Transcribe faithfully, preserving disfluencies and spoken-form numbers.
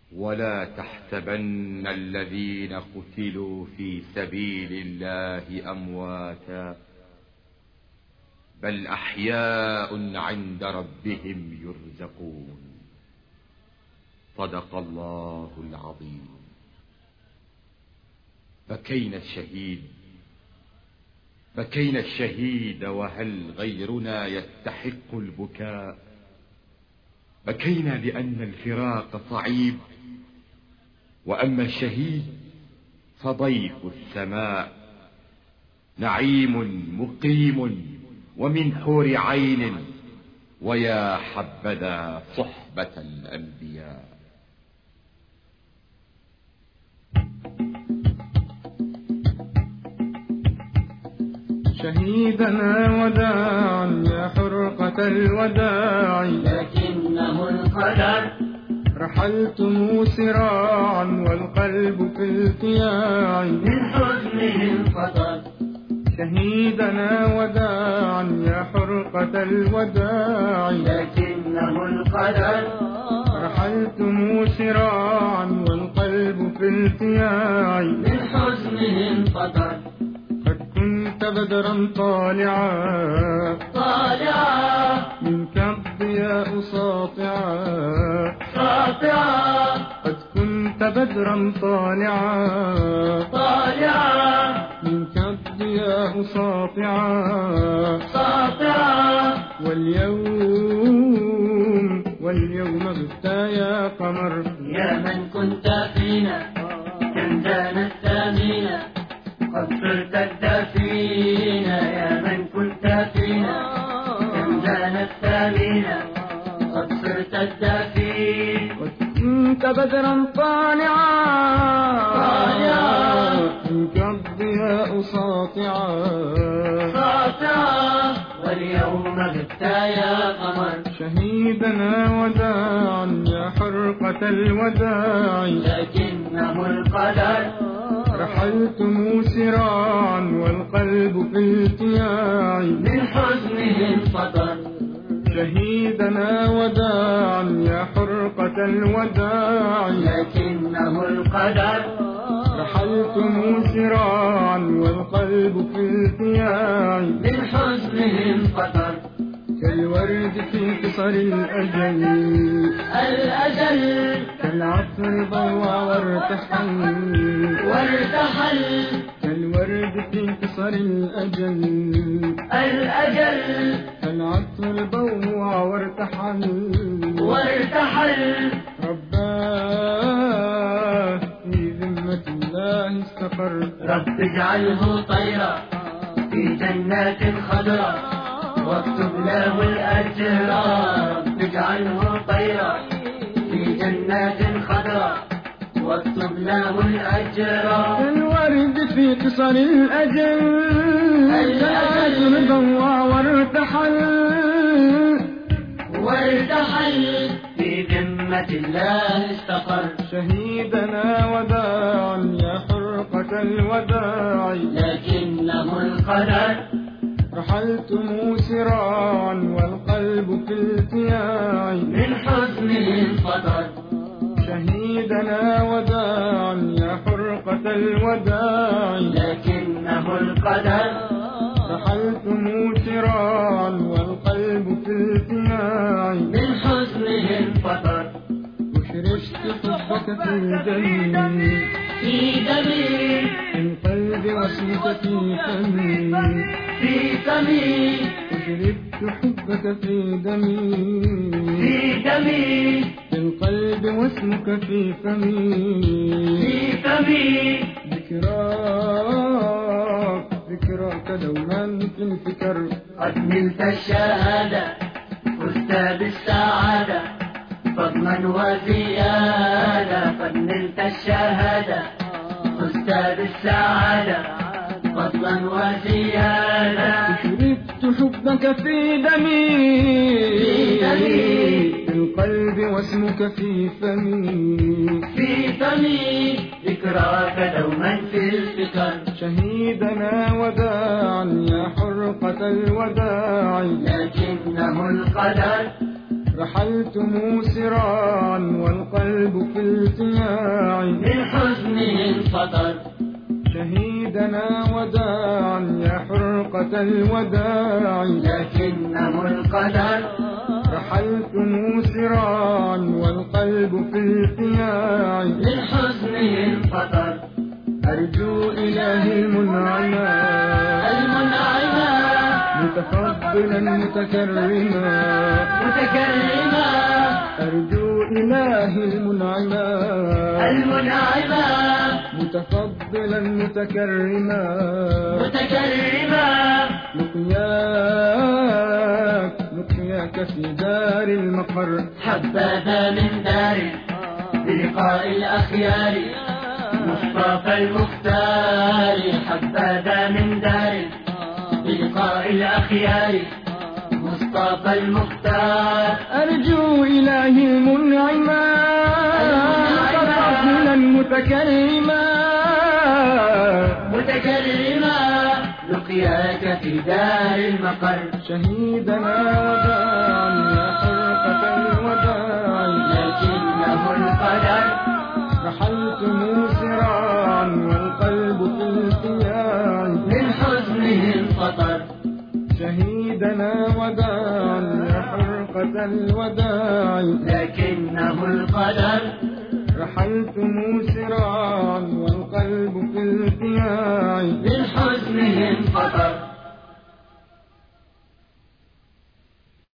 ولا تحسبن الذين قتلوا في سبيل الله أمواتا بل أحياء عند ربهم يرزقون. صدق الله العظيم. بكينا الشهيد بكينا الشهيد وهل غيرنا يستحق البكاء؟ بكينا لأن الفراق صعيب، وأما الشهيد فضيف السماء، نعيم مقيم ومن حور عين، ويا حبذا صحبة الأنبياء. شهيدنا وداعا يا حرقة الوداع، لكنه القدر رحلتم سراعا والقلب في التياع، من حزنه انفطر. شهيدنا وداعا يا حرقة الوداع، لكنه القدر رحلتم سراعا والقلب في التياع، من حزنه انفطر. قد كنت بدرا طالعا طالعا منك الضياء ساطعا ساطعا. قد كنت بدرا طالعا طالعا منك الضياء ساطعا ساطعا. واليوم واليوم غبت يا قمر، يا من كنت فينا كنزنا الثمينة، قد صرت الدفينة. يا من كنت فينا كنزنا الثمينة، قد صرت الدفين. كنت بدرا طالعا طالعا منك الضياء ساطعا ساطعا. واليوم غبت يا قمر. شهيدنا وداعا يا حرقة الوداع، لكنه القدر رحلتم سراعا والقلب في التياع، من حزنه انفطر. شهيدنا وداعا يا حرقة الوداع، لكنه القدر رحلتم سراعا والقلب في التياع، من حزنه انفطر. كالورد في قصر الأجل الأجل كالعطر ضوى وارتحل وارتحل. كالورد في قصر الأجل الأجل كالعطر ضوى وارتحل وارتحل. رباه في ذمة الله استقر. رب اجعله طيرا في جنات خضراء، واكتب له الأجر. رب اجعله طيرا في جنات خضراء، واكتب له الأجر. الورد في قصر الأجل الأجل ضوى وارتحل وارتحل. في ذمة الله استقر. شهيدنا وداعا يا حرقة الوداع، لكنه القدر رحلتم سراعا والقلب في التياع، من حزنه انفطر. شهيدنا وداعا يا حرقة الوداع، لكنه القدر رحلتم سراعا والقلب في التياع، من حزنه انفطر. أشرشت حبك في دمي في دمي في القلب واسمك في فمي في فمي. أشربت حبك في دمي في دمي في القلب واسمك في فمي في فمي. ذكراك ذكراك دوما في الفكر. قد نلت الشهادة فزت بالسعادة فضلا وزيادة. قد نلت الشهادة فزت بالسعادة فضلا وزيادة. شربت حبك في دمي في دمي في القلب واسمك في فمي في فمي. ذكراك دوما في الفكر. شهيدنا وداعا يا حرقة الوداع، لكنه القدر رحلت موسرا والقلب في التياع من حزنه انفطر شهيدنا وداعا يا حرقة الوداع لكنه القدر رحلت موسرا والقلب في التياع من حزنه انفطر أرجو إلهي المنعما المنعما متفضلا متكرما متكرما أرجو إلهي المنعما المنعما متفضلا متكرما متكرما لقياك لقياك في دار المقر حبذا من دار بلقاء الأخيار مصطفى المختار حبذا من دار بلقاء الأخيار مصطفى المختار أرجو إلهي المنعما متفضلا متكرما متكرما لقياك في دار المقر شهيدنا وداعا يا حرقة الوداع لكنه القدر رحلت موسرا والقلب في التياع من حزنه انفطر شهيدنا وداعا يا حرقة الوداع لكنه القدر رحلت موسرا والقلب في التياع